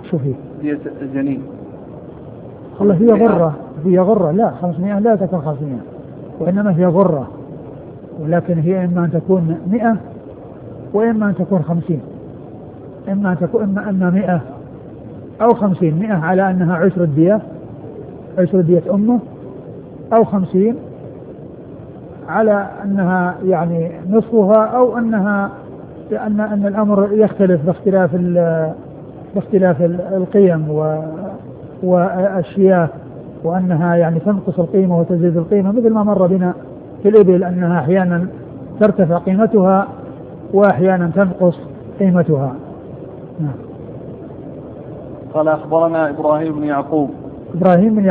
شو فيه؟ دية الجنين. والله هي غرة لا 500 لا تكون 500 وإنما هي غرة، ولكن هي إما أن تكون 100 وإما أن تكون 50، إما أن تكون إما 100 أو 50، 100 على أنها عشر الدية أمه، أو 50 على أنها يعني نصفها، أو أنها أن الأمر يختلف باختلاف القيم والأشياء، وأنها يعني تنقص القيمة وتزيد القيمة، مثل ما مر بنا في الإبل أنها أحيانا ترتفع قيمتها وأحيانا تنقص قيمتها. قال أخبرنا إبراهيم بن يعقوب